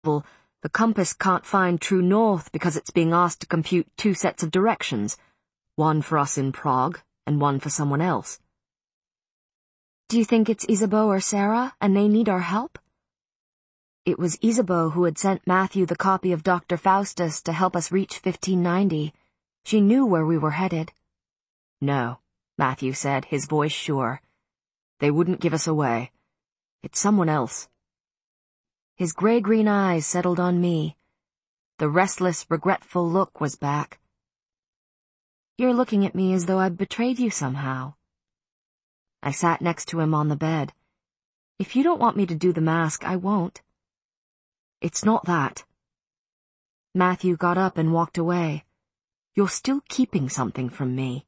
the compass can't find true north because it's being asked to compute two sets of directions, one for us in Prague and one for someone else. Do you think it's Isabeau or Sarah, and they need our help? It was Isabeau who had sent Matthew the copy of Dr. Faustus to help us reach 1590. She knew where we were headed. No, Matthew said, his voice sure. They wouldn't give us away. It's someone else. His gray-green eyes settled on me. The restless, regretful look was back. You're looking at me as though I'd betrayed you somehow. I sat next to him on the bed. If you don't want me to do the mask, I won't. It's not that. Matthew got up and walked away. You're still keeping something from me.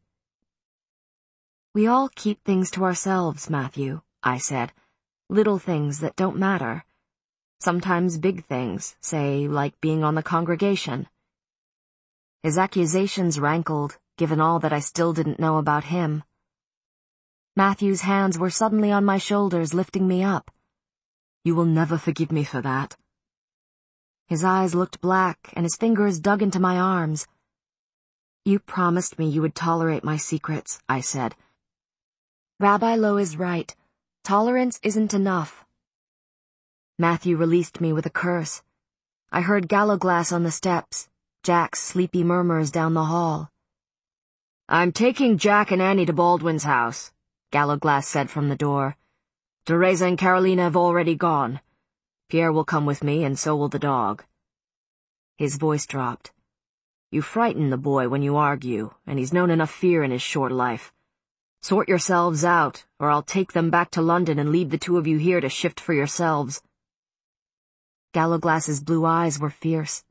We all keep things to ourselves, Matthew, I said. Little things that don't matter. Sometimes big things, say, like being on the congregation. His accusations rankled, given all that I still didn't know about him. Matthew's hands were suddenly on my shoulders, lifting me up. You will never forgive me for that. His eyes looked black, and his fingers dug into my arms. You promised me you would tolerate my secrets, I said. Rabbi Lowe is right. Tolerance isn't enough. Matthew released me with a curse. I heard Gallowglass on the steps, Jack's sleepy murmurs down the hall. I'm taking Jack and Annie to Baldwin's house, Gallowglass said from the door. Teresa and Carolina have already gone. Pierre will come with me, and so will the dog. His voice dropped. You frighten the boy when you argue, and he's known enough fear in his short life. Sort yourselves out, or I'll take them back to London and leave the two of you here to shift for yourselves. Gallowglass's blue eyes were fierce.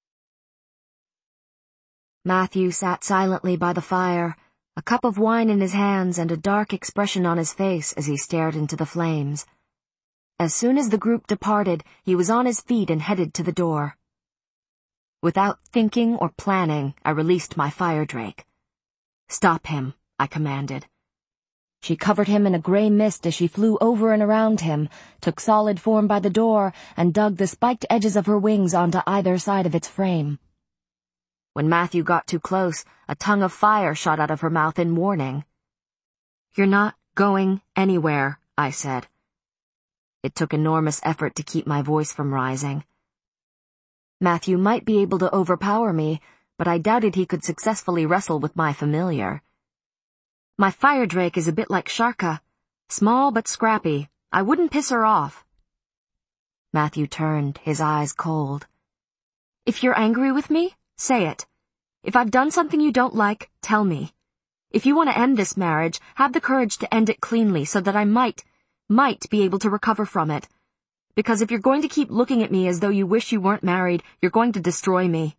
Matthew sat silently by the fire, a cup of wine in his hands and a dark expression on his face as he stared into the flames. As soon as the group departed, he was on his feet and headed to the door. Without thinking or planning, I released my fire drake. Stop him, I commanded. She covered him in a gray mist as she flew over and around him, took solid form by the door, and dug the spiked edges of her wings onto either side of its frame. When Matthew got too close, a tongue of fire shot out of her mouth in warning. You're not going anywhere, I said. It took enormous effort to keep my voice from rising. Matthew might be able to overpower me, but I doubted he could successfully wrestle with my familiar. My fire drake is a bit like Sharka, small but scrappy. I wouldn't piss her off. Matthew turned, his eyes cold. If you're angry with me, say it. If I've done something you don't like, tell me. If you want to end this marriage, have the courage to end it cleanly so that I might be able to recover from it. Because if you're going to keep looking at me as though you wish you weren't married, you're going to destroy me.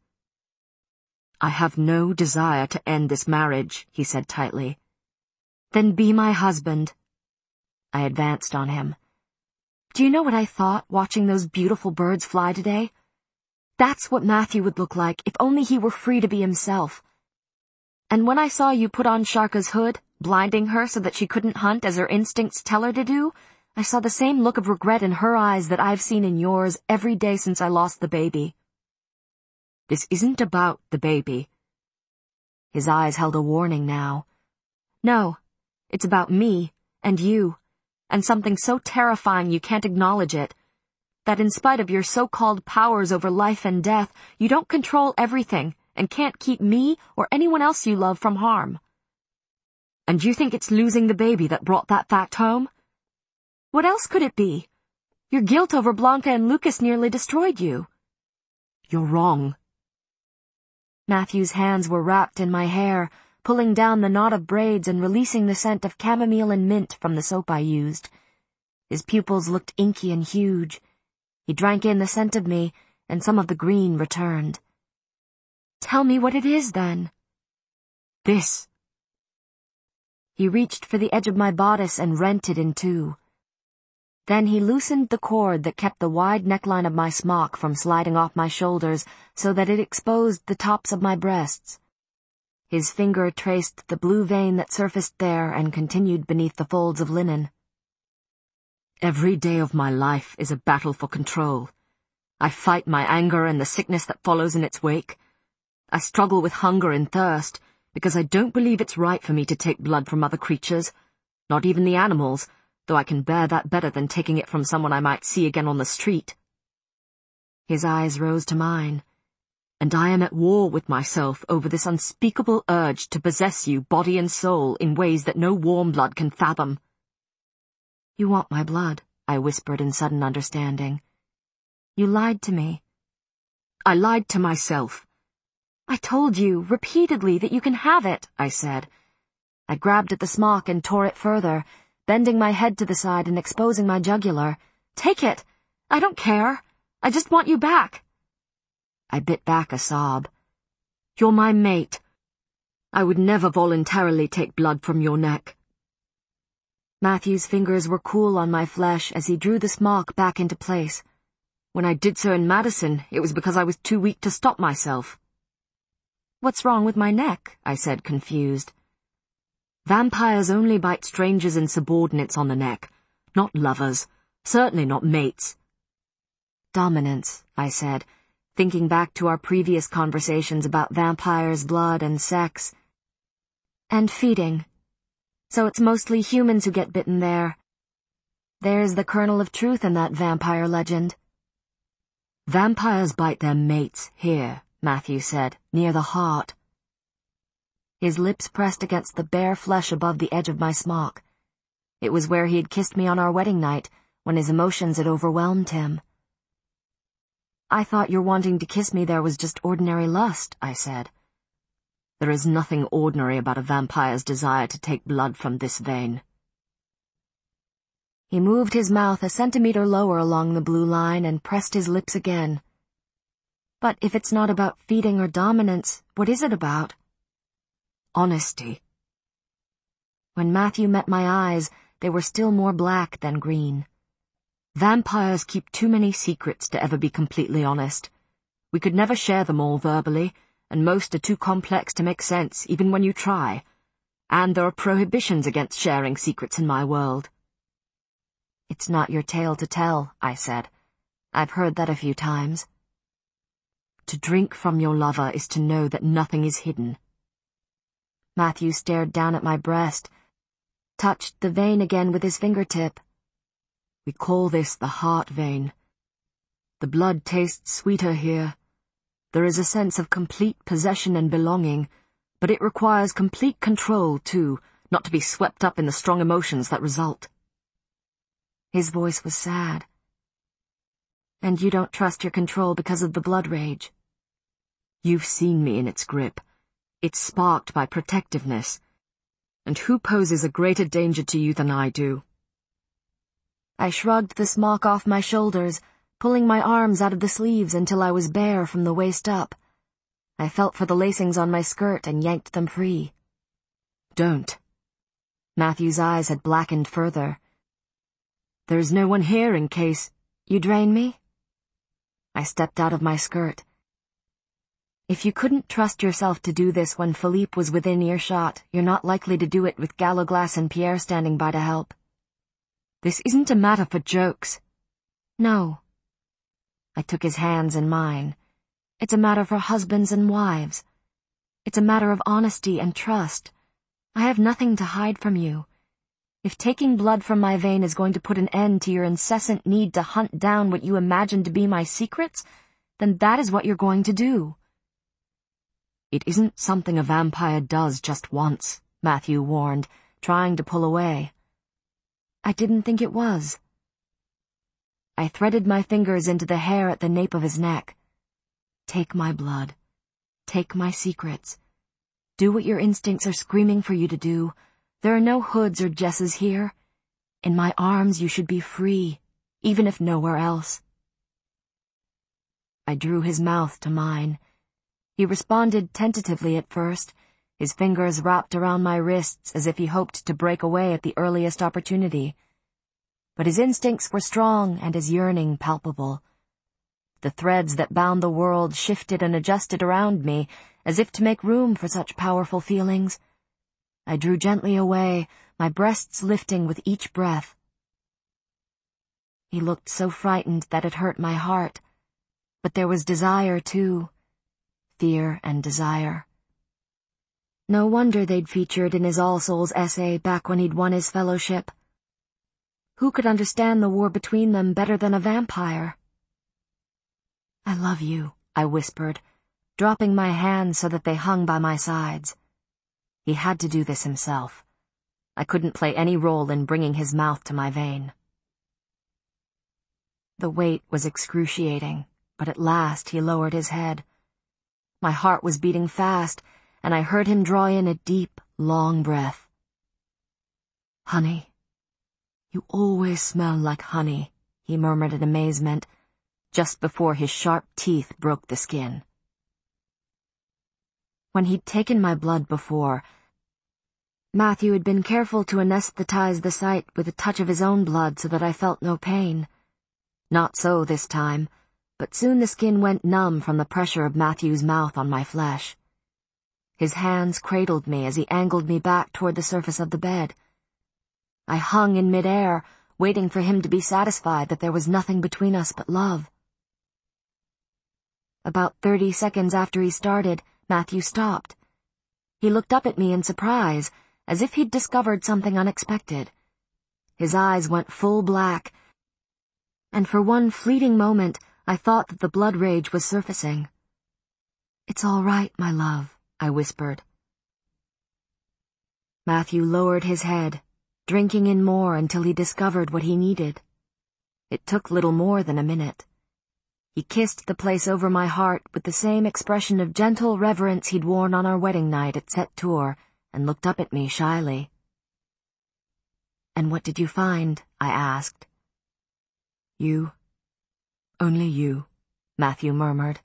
I have no desire to end this marriage, he said tightly. Then be my husband. I advanced on him. Do you know what I thought watching those beautiful birds fly today? That's what Matthew would look like if only he were free to be himself. And when I saw you put on Sharka's hood, blinding her so that she couldn't hunt as her instincts tell her to do, I saw the same look of regret in her eyes that I've seen in yours every day since I lost the baby. This isn't about the baby. His eyes held a warning now. No, it's about me and you, and something so terrifying you can't acknowledge it. That in spite of your so-called powers over life and death, you don't control everything and can't keep me or anyone else you love from harm. And you think it's losing the baby that brought that fact home? What else could it be? Your guilt over Blanca and Lucas nearly destroyed you. You're wrong. Matthew's hands were wrapped in my hair, pulling down the knot of braids and releasing the scent of chamomile and mint from the soap I used. His pupils looked inky and huge. He drank in the scent of me, and some of the green returned. Tell me what it is, then. This. He reached for the edge of my bodice and rent it in two. Then he loosened the cord that kept the wide neckline of my smock from sliding off my shoulders so that it exposed the tops of my breasts. His finger traced the blue vein that surfaced there and continued beneath the folds of linen. Every day of my life is a battle for control. I fight my anger and the sickness that follows in its wake. I struggle with hunger and thirst, because I don't believe it's right for me to take blood from other creatures, not even the animals, though I can bear that better than taking it from someone I might see again on the street. His eyes rose to mine, and I am at war with myself over this unspeakable urge to possess you, body and soul, in ways that no warm blood can fathom. You want my blood, I whispered in sudden understanding. You lied to me. I lied to myself. I told you repeatedly that you can have it, I said. I grabbed at the smock and tore it further, bending my head to the side and exposing my jugular. Take it! I don't care! I just want you back! I bit back a sob. You're my mate. I would never voluntarily take blood from your neck. Matthew's fingers were cool on my flesh as he drew the smock back into place. When I did so in Madison, it was because I was too weak to stop myself. What's wrong with my neck? I said, confused. Vampires only bite strangers and subordinates on the neck, not lovers, certainly not mates. Dominance, I said, thinking back to our previous conversations about vampires' blood and sex. And feeding. So it's mostly humans who get bitten there. There's the kernel of truth in that vampire legend. Vampires bite their mates here, Matthew said, near the heart. His lips pressed against the bare flesh above the edge of my smock. It was where he had kissed me on our wedding night, when his emotions had overwhelmed him. I thought your wanting to kiss me there was just ordinary lust, I said. There is nothing ordinary about a vampire's desire to take blood from this vein. He moved his mouth a centimeter lower along the blue line and pressed his lips again. But if it's not about feeding or dominance, what is it about? Honesty. When Matthew met my eyes, they were still more black than green. Vampires keep too many secrets to ever be completely honest. We could never share them all verbally, and most are too complex to make sense even when you try. And there are prohibitions against sharing secrets in my world. It's not your tale to tell, I said. I've heard that a few times. To drink from your lover is to know that nothing is hidden. Matthew stared down at my breast, touched the vein again with his fingertip. We call this the heart vein. The blood tastes sweeter here. There is a sense of complete possession and belonging, but it requires complete control, too, not to be swept up in the strong emotions that result. His voice was sad. And you don't trust your control because of the blood rage. You've seen me in its grip. It's sparked by protectiveness. And who poses a greater danger to you than I do? I shrugged the smock off my shoulders, pulling my arms out of the sleeves until I was bare from the waist up. I felt for the lacings on my skirt and yanked them free. Don't. Matthew's eyes had blackened further. There's no one here in case... You drain me? I stepped out of my skirt. If you couldn't trust yourself to do this when Philippe was within earshot, you're not likely to do it with Galloglass and Pierre standing by to help. This isn't a matter for jokes. No. I took his hands in mine. It's a matter for husbands and wives. It's a matter of honesty and trust. I have nothing to hide from you. If taking blood from my vein is going to put an end to your incessant need to hunt down what you imagine to be my secrets, then that is what you're going to do. It isn't something a vampire does just once, Matthew warned, trying to pull away. I didn't think it was. I threaded my fingers into the hair at the nape of his neck. Take my blood. Take my secrets. Do what your instincts are screaming for you to do. There are no Hoods or Jesses here. In my arms you should be free, even if nowhere else. I drew his mouth to mine. He responded tentatively at first, his fingers wrapped around my wrists as if he hoped to break away at the earliest opportunity. But his instincts were strong and his yearning palpable. The threads that bound the world shifted and adjusted around me, as if to make room for such powerful feelings. I drew gently away, my breasts lifting with each breath. He looked so frightened that it hurt my heart. But there was desire, too. Fear and desire. No wonder they'd featured in his All Souls essay back when he'd won his fellowship. Who could understand the war between them better than a vampire? "I love you," I whispered, dropping my hands so that they hung by my sides. He had to do this himself. I couldn't play any role in bringing his mouth to my vein. The wait was excruciating, but at last he lowered his head. My heart was beating fast, and I heard him draw in a deep, long breath. "Honey, you always smell like honey," he murmured in amazement, just before his sharp teeth broke the skin. When he'd taken my blood before, Matthew had been careful to anesthetize the site with a touch of his own blood so that I felt no pain. Not so this time, but soon the skin went numb from the pressure of Matthew's mouth on my flesh. His hands cradled me as he angled me back toward the surface of the bed. I hung in midair, waiting for him to be satisfied that there was nothing between us but love. About 30 seconds after he started, Matthew stopped. He looked up at me in surprise, as if he'd discovered something unexpected. His eyes went full black, and for one fleeting moment I thought that the blood rage was surfacing. "It's all right, my love," I whispered. Matthew lowered his head, drinking in more until he discovered what he needed. It took little more than a minute. He kissed the place over my heart with the same expression of gentle reverence he'd worn on our wedding night at Set Tour, and looked up at me shyly. "And what did you find?" I asked. "You. Only you," Matthew murmured.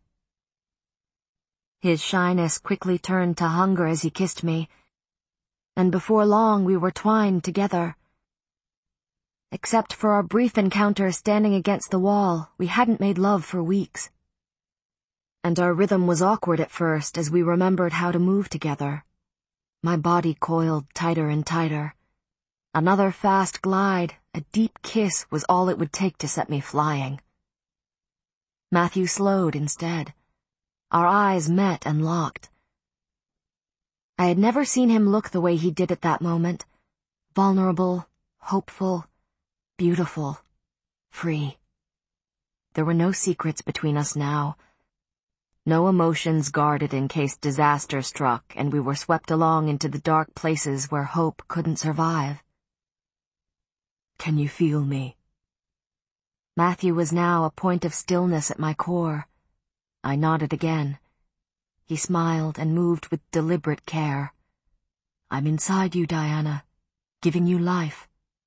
His shyness quickly turned to hunger as he kissed me, and before long we were twined together. Except for our brief encounter standing against the wall, we hadn't made love for weeks. And our rhythm was awkward at first as we remembered how to move together. My body coiled tighter and tighter. Another fast glide, a deep kiss was all it would take to set me flying. Matthew slowed instead. Our eyes met and locked. I had never seen him look the way he did at that moment. Vulnerable, hopeful, beautiful, free. There were no secrets between us now. No emotions guarded in case disaster struck and we were swept along into the dark places where hope couldn't survive. "Can you feel me?" Matthew was now a point of stillness at my core. I nodded again. He smiled and moved with deliberate care. "I'm inside you, Diana, giving you life."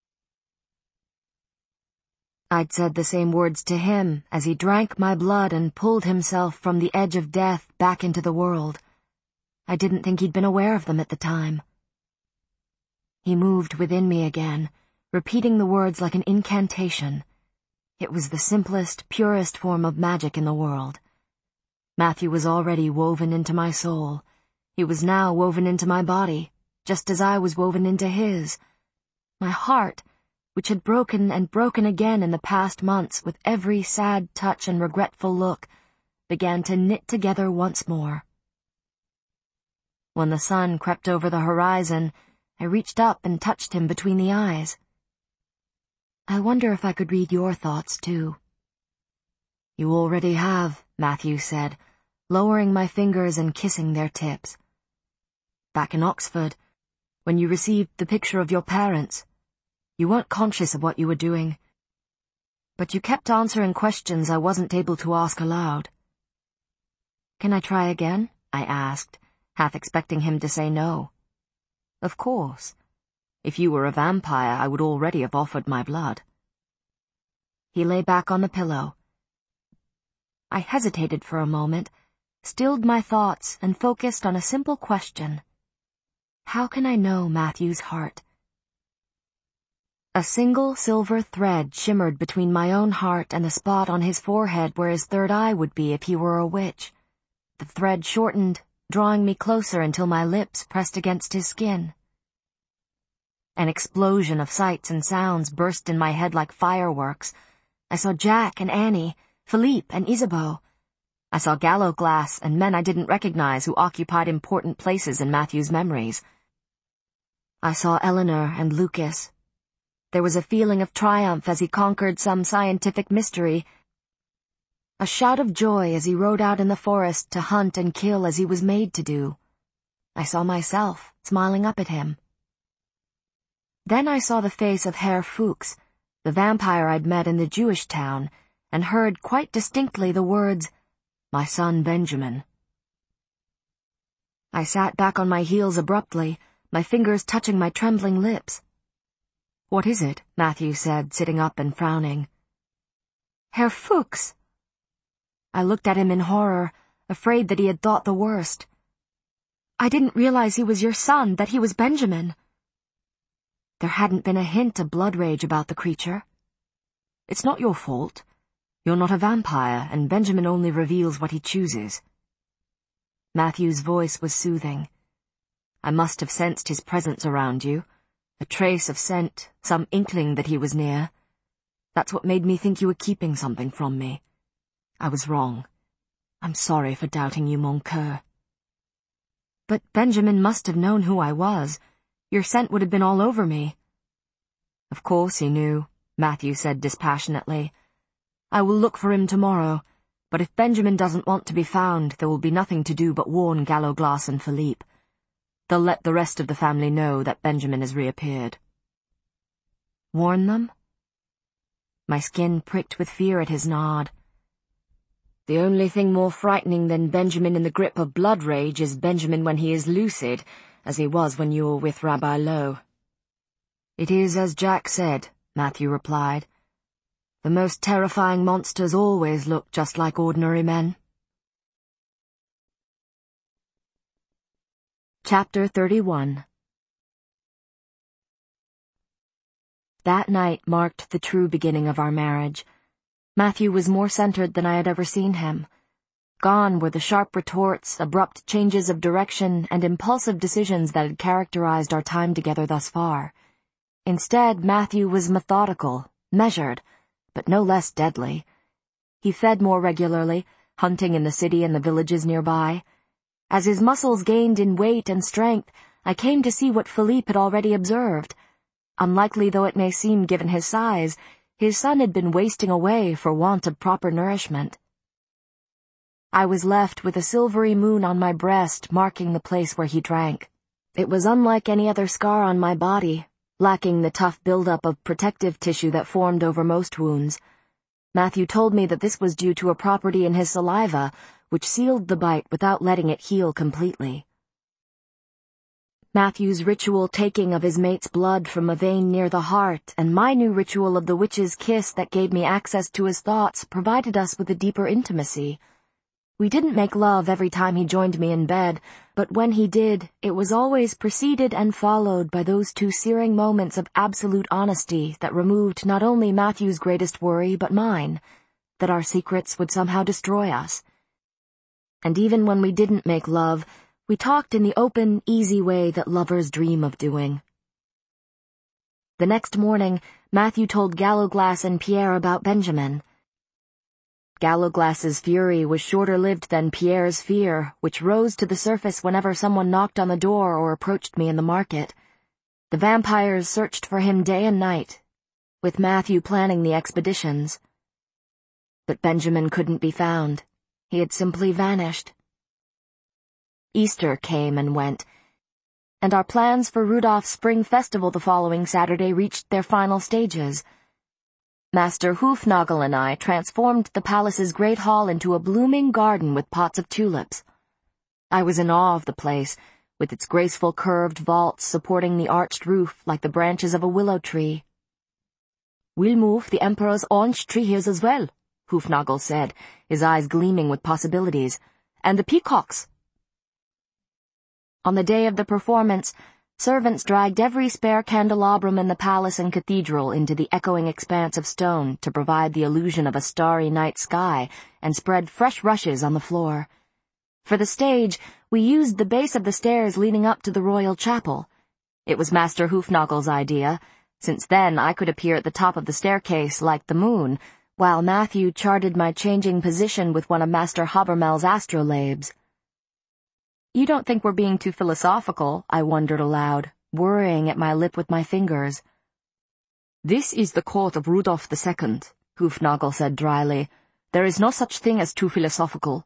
I'd said the same words to him as he drank my blood and pulled himself from the edge of death back into the world. I didn't think he'd been aware of them at the time. He moved within me again, repeating the words like an incantation. It was the simplest, purest form of magic in the world. Matthew was already woven into my soul. He was now woven into my body, just as I was woven into his. My heart, which had broken and broken again in the past months with every sad touch and regretful look, began to knit together once more. When the sun crept over the horizon, I reached up and touched him between the eyes. "I wonder if I could read your thoughts, too." "You already have," Matthew said, lowering my fingers and kissing their tips. "Back in Oxford, when you received the picture of your parents, you weren't conscious of what you were doing, but you kept answering questions I wasn't able to ask aloud." "Can I try again?" I asked, half expecting him to say no. "Of course. If you were a vampire, I would already have offered my blood." He lay back on the pillow. I hesitated for a moment, stilled my thoughts, and focused on a simple question. How can I know Matthew's heart? A single silver thread shimmered between my own heart and the spot on his forehead where his third eye would be if he were a witch. The thread shortened, drawing me closer until my lips pressed against his skin. An explosion of sights and sounds burst in my head like fireworks. I saw Jack and Annie, Philippe and Isabeau. I saw Gallowglass and men I didn't recognize who occupied important places in Matthew's memories. I saw Eleanor and Lucas. There was a feeling of triumph as he conquered some scientific mystery, a shout of joy as he rode out in the forest to hunt and kill as he was made to do. I saw myself smiling up at him. Then I saw the face of Herr Fuchs, the vampire I'd met in the Jewish town, and heard quite distinctly the words, "My son Benjamin." I sat back on my heels abruptly, my fingers touching my trembling lips. "What is it?" Matthew said, sitting up and frowning. "Herr Fuchs." I looked at him in horror, afraid that he had thought the worst. "I didn't realize he was your son, that he was Benjamin." There hadn't been a hint of blood rage about the creature. "It's not your fault. You're not a vampire, and Benjamin only reveals what he chooses." Matthew's voice was soothing. "I must have sensed his presence around you, a trace of scent, some inkling that he was near. That's what made me think you were keeping something from me. I was wrong. I'm sorry for doubting you, mon coeur." "But Benjamin must have known who I was. Your scent would have been all over me." "Of course he knew," Matthew said dispassionately. "I will look for him tomorrow, but if Benjamin doesn't want to be found, there will be nothing to do but warn Gallowglass and Philippe. They'll let the rest of the family know that Benjamin has reappeared." "Warn them?" My skin pricked with fear at his nod. "The only thing more frightening than Benjamin in the grip of blood rage is Benjamin when he is lucid, as he was when you were with Rabbi Lowe." "It is as Jack said," Matthew replied. "The most terrifying monsters always look just like ordinary men." Chapter 31. That night marked the true beginning of our marriage. Matthew was more centered than I had ever seen him. Gone were the sharp retorts, abrupt changes of direction, and impulsive decisions that had characterized our time together thus far. Instead, Matthew was methodical, measured, but no less deadly. He fed more regularly, hunting in the city and the villages nearby. As his muscles gained in weight and strength, I came to see what Philippe had already observed. Unlikely though it may seem given his size, his son had been wasting away for want of proper nourishment. I was left with a silvery moon on my breast marking the place where he drank. It was unlike any other scar on my body, lacking the tough buildup of protective tissue that formed over most wounds. Matthew told me that this was due to a property in his saliva, which sealed the bite without letting it heal completely. Matthew's ritual taking of his mate's blood from a vein near the heart, and my new ritual of the witch's kiss that gave me access to his thoughts provided us with a deeper intimacy. We didn't make love every time he joined me in bed, but when he did, it was always preceded and followed by those two searing moments of absolute honesty that removed not only Matthew's greatest worry but mine, that our secrets would somehow destroy us. And even when we didn't make love, we talked in the open, easy way that lovers dream of doing. The next morning, Matthew told Gallowglass and Pierre about Benjamin. Gallowglass's fury was shorter-lived than Pierre's fear, which rose to the surface whenever someone knocked on the door or approached me in the market. The vampires searched for him day and night, with Matthew planning the expeditions. But Benjamin couldn't be found. He had simply vanished. Easter came and went, and our plans for Rudolph's Spring Festival the following Saturday reached their final stages. Master Hoofnagel and I transformed the palace's great hall into a blooming garden with pots of tulips. I was in awe of the place, with its graceful curved vaults supporting the arched roof like the branches of a willow tree. "We'll move the Emperor's orange tree here as well," Hoofnagel said, his eyes gleaming with possibilities. "And the peacocks." On the day of the performance, servants dragged every spare candelabrum in the palace and cathedral into the echoing expanse of stone to provide the illusion of a starry night sky and spread fresh rushes on the floor. For the stage, we used the base of the stairs leading up to the royal chapel. It was Master Hoofnagel's idea, since then I could appear at the top of the staircase like the moon, while Matthew charted my changing position with one of Master Habermel's astrolabes. "You don't think we're being too philosophical?" I wondered aloud, worrying at my lip with my fingers. "This is the court of Rudolph II, Hufnagel said dryly. "There is no such thing as too philosophical."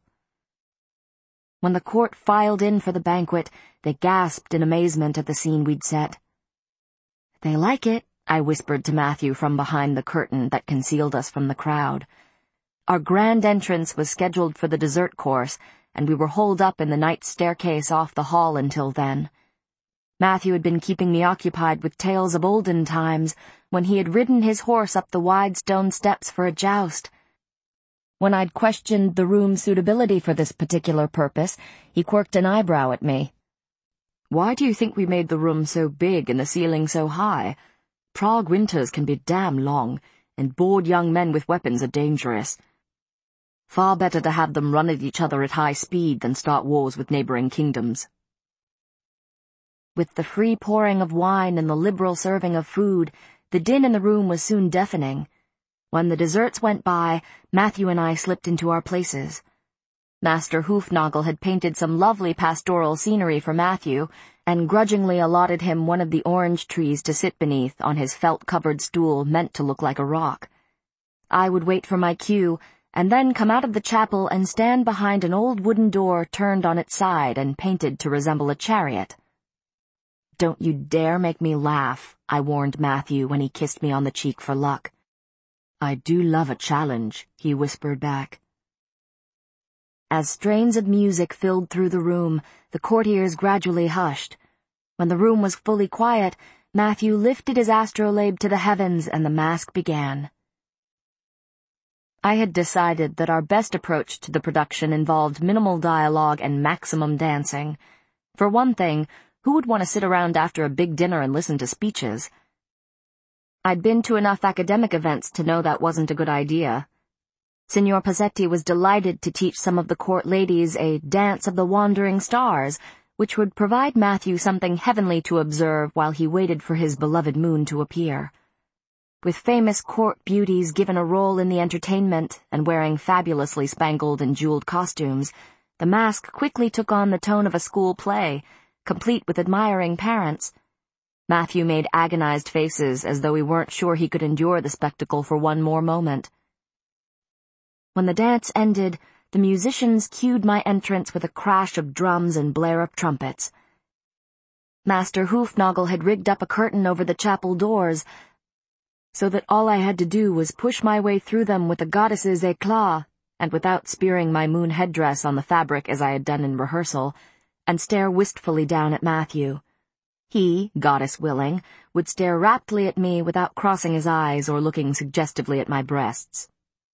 When the court filed in for the banquet, they gasped in amazement at the scene we'd set. "They like it," I whispered to Matthew from behind the curtain that concealed us from the crowd. Our grand entrance was scheduled for the dessert course, and we were holed up in the night staircase off the hall until then. Matthew had been keeping me occupied with tales of olden times, when he had ridden his horse up the wide stone steps for a joust. When I'd questioned the room's suitability for this particular purpose, he quirked an eyebrow at me. "Why do you think we made the room so big and the ceiling so high? Prague winters can be damn long, and bored young men with weapons are dangerous. Far better to have them run at each other at high speed than start wars with neighboring kingdoms." With the free pouring of wine and the liberal serving of food, the din in the room was soon deafening. When the desserts went by, Matthew and I slipped into our places. Master Hufnagel had painted some lovely pastoral scenery for Matthew, and grudgingly allotted him one of the orange trees to sit beneath on his felt-covered stool meant to look like a rock. I would wait for my cue, and then come out of the chapel and stand behind an old wooden door turned on its side and painted to resemble a chariot. "Don't you dare make me laugh," I warned Matthew when he kissed me on the cheek for luck. "I do love a challenge," he whispered back. As strains of music filled through the room, the courtiers gradually hushed. When the room was fully quiet, Matthew lifted his astrolabe to the heavens and the masque began. I had decided that our best approach to the production involved minimal dialogue and maximum dancing. For one thing, who would want to sit around after a big dinner and listen to speeches? I'd been to enough academic events to know that wasn't a good idea. Signor Pazzetti was delighted to teach some of the court ladies a Dance of the Wandering Stars, which would provide Matthew something heavenly to observe while he waited for his beloved moon to appear. With famous court beauties given a role in the entertainment and wearing fabulously spangled and jeweled costumes, the masque quickly took on the tone of a school play, complete with admiring parents. Matthew made agonized faces as though he weren't sure he could endure the spectacle for one more moment. When the dance ended, the musicians cued my entrance with a crash of drums and blare of trumpets. Master Hufnagel had rigged up a curtain over the chapel doors, so that all I had to do was push my way through them with the goddess's éclat, and without spearing my moon headdress on the fabric as I had done in rehearsal, and stare wistfully down at Matthew. He, goddess willing, would stare raptly at me without crossing his eyes or looking suggestively at my breasts.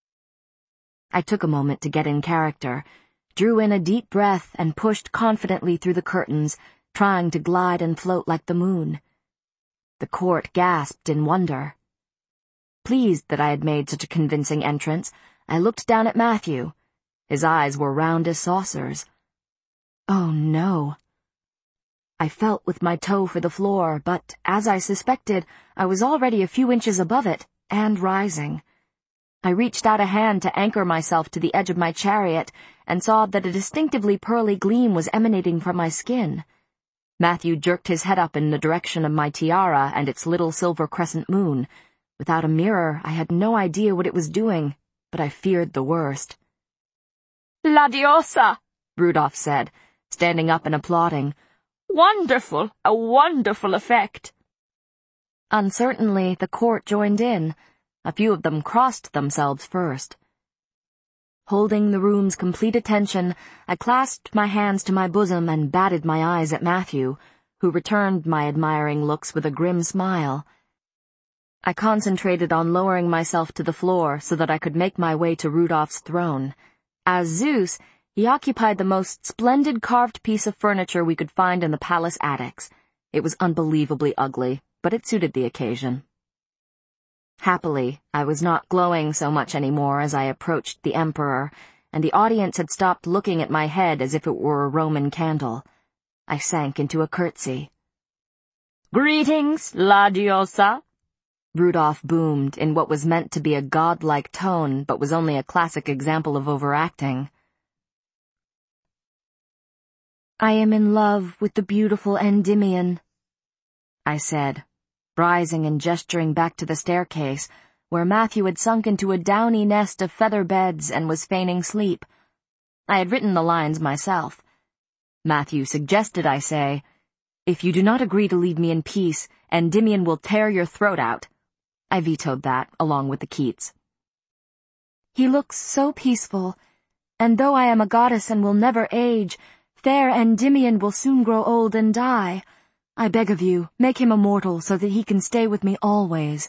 I took a moment to get in character, drew in a deep breath, and pushed confidently through the curtains, trying to glide and float like the moon. The court gasped in wonder. Pleased that I had made such a convincing entrance, I looked down at Matthew. His eyes were round as saucers. Oh no. I felt with my toe for the floor, but, as I suspected, I was already a few inches above it, and rising. I reached out a hand to anchor myself to the edge of my chariot, and saw that a distinctively pearly gleam was emanating from my skin. Matthew jerked his head up in the direction of my tiara and its little silver crescent moon. Without a mirror, I had no idea what it was doing, but I feared the worst. "La diosa!" Rudolph said, standing up and applauding. "Wonderful! A wonderful effect!" Uncertainly, the court joined in. A few of them crossed themselves first. Holding the room's complete attention, I clasped my hands to my bosom and batted my eyes at Matthew, who returned my admiring looks with a grim smile. I concentrated on lowering myself to the floor so that I could make my way to Rudolph's throne. As Zeus, he occupied the most splendid carved piece of furniture we could find in the palace attics. It was unbelievably ugly, but it suited the occasion. Happily, I was not glowing so much anymore as I approached the emperor, and the audience had stopped looking at my head as if it were a Roman candle. I sank into a curtsy. "Greetings, La Diosa," Rudolph boomed in what was meant to be a godlike tone but was only a classic example of overacting. "I am in love with the beautiful Endymion," I said, rising and gesturing back to the staircase, where Matthew had sunk into a downy nest of feather beds and was feigning sleep. I had written the lines myself. Matthew suggested I say, "If you do not agree to leave me in peace, Endymion will tear your throat out." I vetoed that, along with the Keats. "He looks so peaceful, and though I am a goddess and will never age, fair Endymion will soon grow old and die. I beg of you, make him immortal so that he can stay with me always."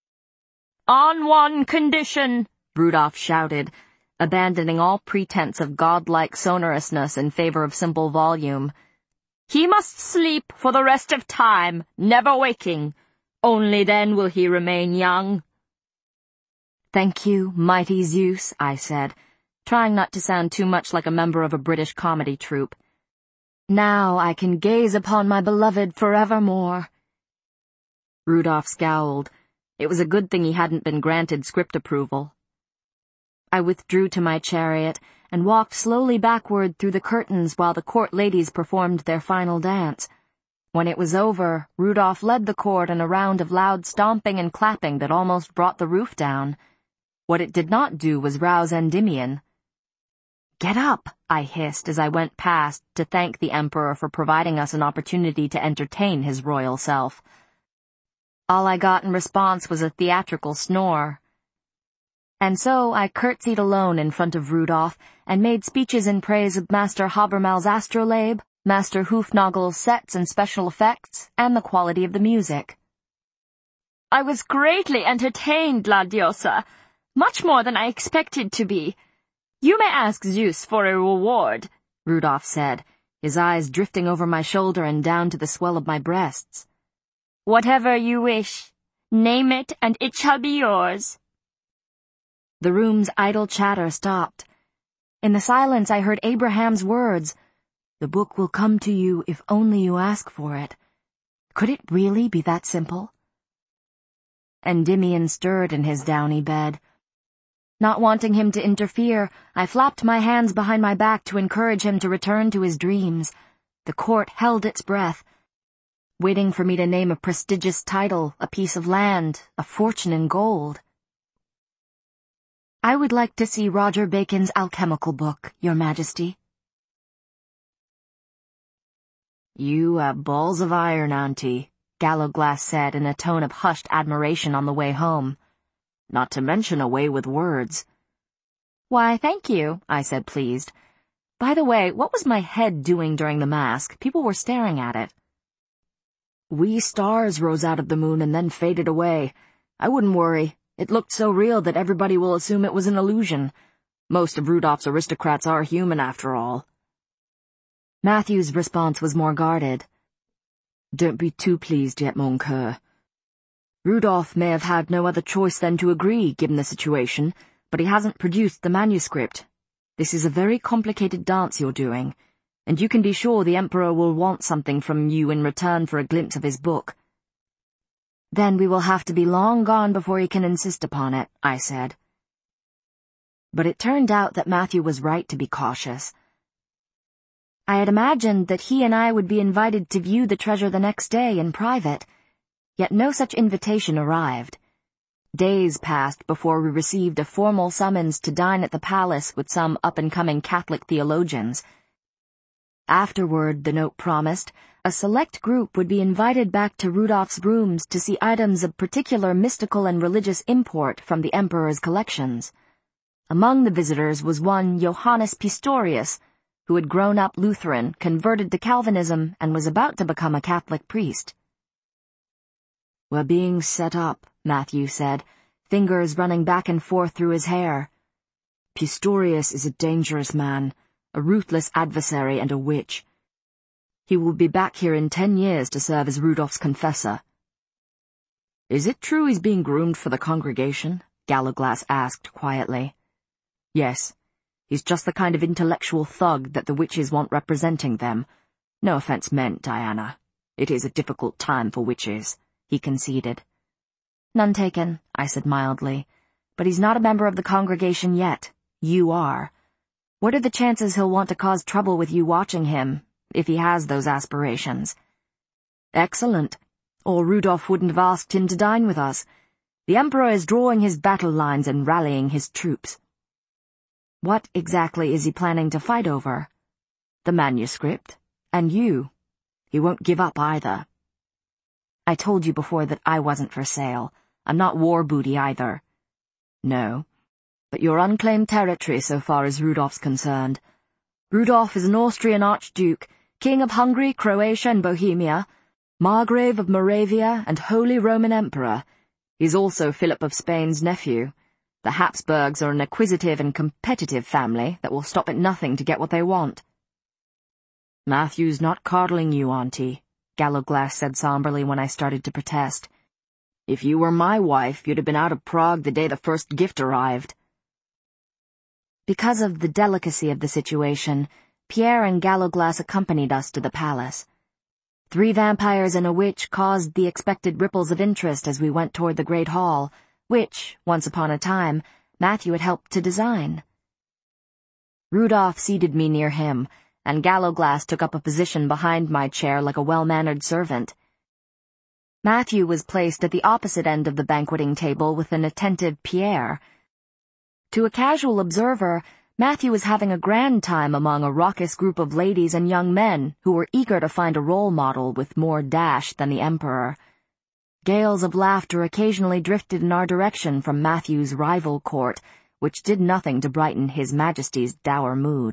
"On one condition," Rudolph shouted, abandoning all pretense of godlike sonorousness in favor of simple volume. "He must sleep for the rest of time, never waking. Only then will he remain young." "Thank you, mighty Zeus," I said, trying not to sound too much like a member of a British comedy troupe. "Now I can gaze upon my beloved forevermore." Rudolph scowled. It was a good thing he hadn't been granted script approval. I withdrew to my chariot and walked slowly backward through the curtains while the court ladies performed their final dance. When it was over, Rudolph led the court in a round of loud stomping and clapping that almost brought the roof down. What it did not do was rouse Endymion. "Get up," I hissed as I went past to thank the Emperor for providing us an opportunity to entertain his royal self. All I got in response was a theatrical snore. And so I curtsied alone in front of Rudolph and made speeches in praise of Master Habermal's astrolabe, Master Hoofnagel's sets and special effects, and the quality of the music. "I was greatly entertained, La Diosa, much more than I expected to be. You may ask Zeus for a reward," Rudolph said, his eyes drifting over my shoulder and down to the swell of my breasts. "Whatever you wish. Name it, and it shall be yours." The room's idle chatter stopped. In the silence I heard Abraham's words, "The book will come to you if only you ask for it." Could it really be that simple? Endymion stirred in his downy bed. Not wanting him to interfere, I flapped my hands behind my back to encourage him to return to his dreams. The court held its breath, waiting for me to name a prestigious title, a piece of land, a fortune in gold. "I would like to see Roger Bacon's alchemical book, Your Majesty." "You have balls of iron, Auntie," Gallowglass said in a tone of hushed admiration on the way home. "Not to mention a way with words." "Why, thank you," I said, pleased. "By the way, what was my head doing during the mask? People were staring at it." "Wee stars rose out of the moon and then faded away. I wouldn't worry. It looked so real that everybody will assume it was an illusion. Most of Rudolph's aristocrats are human, after all." Matthew's response was more guarded. "Don't be too pleased yet, mon coeur. Rudolph may have had no other choice than to agree, given the situation, but he hasn't produced the manuscript. This is a very complicated dance you're doing, and you can be sure the Emperor will want something from you in return for a glimpse of his book." "Then we will have to be long gone before he can insist upon it," I said. But it turned out that Matthew was right to be cautious. I had imagined that he and I would be invited to view the treasure the next day in private, yet no such invitation arrived. Days passed before we received a formal summons to dine at the palace with some up-and-coming Catholic theologians. Afterward, the note promised, a select group would be invited back to Rudolph's rooms to see items of particular mystical and religious import from the Emperor's collections. Among the visitors was one Johannes Pistorius, who had grown up Lutheran, converted to Calvinism, and was about to become a Catholic priest. "We're being set up," Matthew said, fingers running back and forth through his hair. "Pistorius is a dangerous man, a ruthless adversary and a witch. He will be back here in 10 years to serve as Rudolph's confessor." "Is it true he's being groomed for the congregation?" Gallowglass asked quietly. "Yes. He's just the kind of intellectual thug that the witches want representing them. No offense meant, Diana. It is a difficult time for witches," he conceded. None taken, I said mildly. But he's not a member of the congregation yet. You are. What are the chances he'll want to cause trouble with you watching him, if he has those aspirations? Excellent. Or Rudolph wouldn't have asked him to dine with us. The Emperor is drawing his battle lines and rallying his troops. What exactly is he planning to fight over? The manuscript. And you. He won't give up either. I told you before that I wasn't for sale. I'm not war booty either. No. But you're unclaimed territory so far as Rudolph's concerned. Rudolph is an Austrian Archduke, King of Hungary, Croatia, and Bohemia, Margrave of Moravia, and Holy Roman Emperor. He's also Philip of Spain's nephew. The Habsburgs are an acquisitive and competitive family that will stop at nothing to get what they want. Matthew's not coddling you, Auntie, Gallowglass said somberly when I started to protest. If you were my wife, you'd have been out of Prague the day the first gift arrived. Because of the delicacy of the situation, Pierre and Gallowglass accompanied us to the palace. 3 vampires and a witch caused the expected ripples of interest as we went toward the great hall, which, once upon a time, Matthew had helped to design. Rudolph seated me near him, and Gallowglass took up a position behind my chair like a well-mannered servant. Matthew was placed at the opposite end of the banqueting table with an attentive Pierre. To a casual observer, Matthew was having a grand time among a raucous group of ladies and young men who were eager to find a role model with more dash than the Emperor. Gales of laughter occasionally drifted in our direction from Matthew's rival court, which did nothing to brighten His Majesty's dour mood.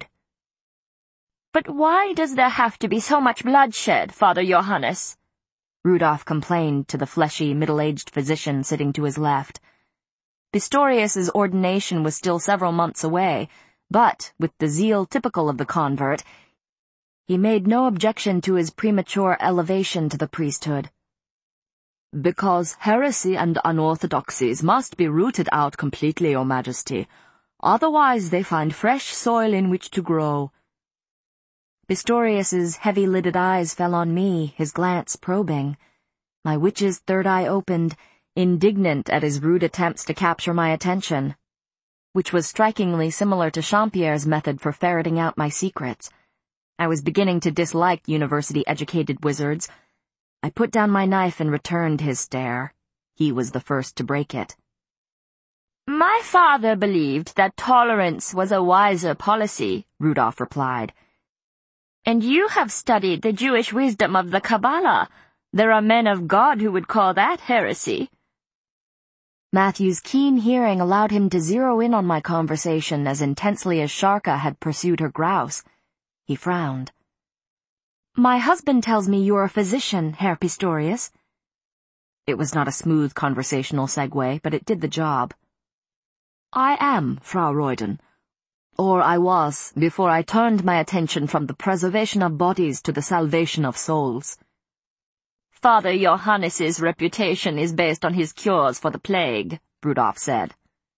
But why does there have to be so much bloodshed, Father Johannes? Rudolph complained to the fleshy, middle-aged physician sitting to his left. Pistorius's ordination was still several months away, but, with the zeal typical of the convert, he made no objection to his premature elevation to the priesthood. Because heresy and unorthodoxies must be rooted out completely, Your Majesty. Otherwise they find fresh soil in which to grow. Pistorius's heavy-lidded eyes fell on me, his glance probing. My witch's third eye opened, indignant at his rude attempts to capture my attention, which was strikingly similar to Champierre's method for ferreting out my secrets. I was beginning to dislike university-educated wizards. I put down my knife and returned his stare. He was the first to break it. My father believed that tolerance was a wiser policy, Rudolph replied. And you have studied the Jewish wisdom of the Kabbalah. There are men of God who would call that heresy. Matthew's keen hearing allowed him to zero in on my conversation as intensely as Sharka had pursued her grouse. He frowned. My husband tells me you're a physician, Herr Pistorius. It was not a smooth conversational segue, but it did the job. I am, Frau Reuden. Or I was, before I turned my attention from the preservation of bodies to the salvation of souls. Father Johannes's reputation is based on his cures for the plague, Rudolph said.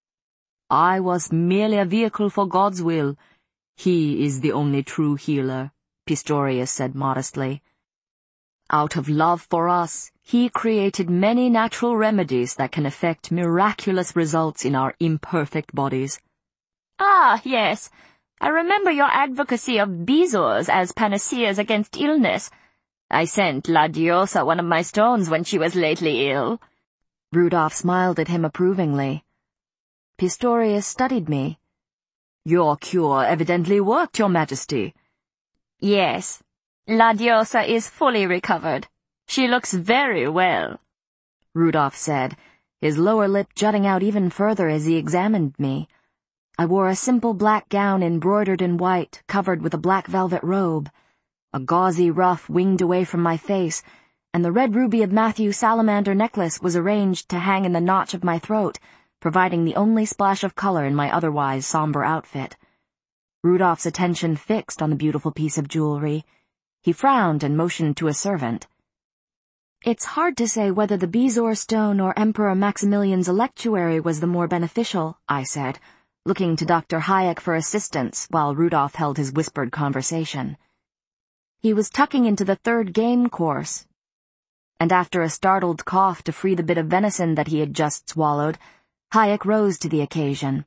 I was merely a vehicle for God's will. He is the only true healer, Pistorius said modestly. Out of love for us, he created many natural remedies that can effect miraculous results in our imperfect bodies. Ah, yes. I remember your advocacy of bezoars as panaceas against illness. I sent La Diosa one of my stones when she was lately ill. Rudolph smiled at him approvingly. Pistorius studied me. Your cure evidently worked, Your Majesty. Yes. La Diosa is fully recovered. She looks very well, Rudolph said, his lower lip jutting out even further as he examined me. I wore a simple black gown embroidered in white, covered with a black velvet robe. A gauzy ruff winged away from my face, and the red ruby of Matthew's salamander necklace was arranged to hang in the notch of my throat, providing the only splash of color in my otherwise somber outfit. Rudolph's attention fixed on the beautiful piece of jewelry. He frowned and motioned to a servant. It's hard to say whether the bezoar stone or Emperor Maximilian's electuary was the more beneficial, I said, looking to Dr. Hayek for assistance while Rudolph held his whispered conversation. He was tucking into the third game course. and after a startled cough to free the bit of venison that he had just swallowed, Hayek rose to the occasion.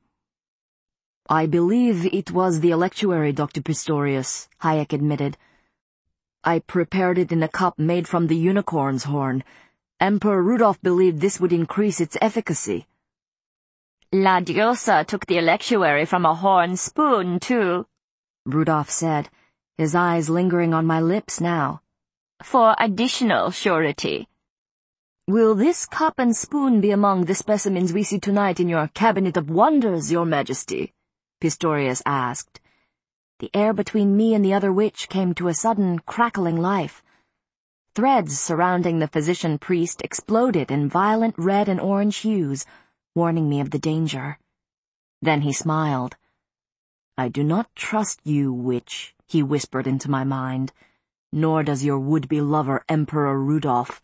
"I believe it was the electuary, Dr. Pistorius," Hayek admitted. "I prepared it in a cup made from the unicorn's horn. Emperor Rudolph believed this would increase its efficacy." La Diosa took the electuary from a horn spoon, too, Rudolph said, his eyes lingering on my lips now. for additional surety. "Will this cup and spoon be among the specimens we see tonight in your Cabinet of Wonders, Your Majesty?" Pistorius asked. The air between me and the other witch came to a sudden, crackling life. Threads surrounding the physician-priest exploded in violent red and orange hues, warning me of the danger. Then he smiled. "I do not trust you, witch," he whispered into my mind, "nor does your would-be lover, Emperor Rudolph."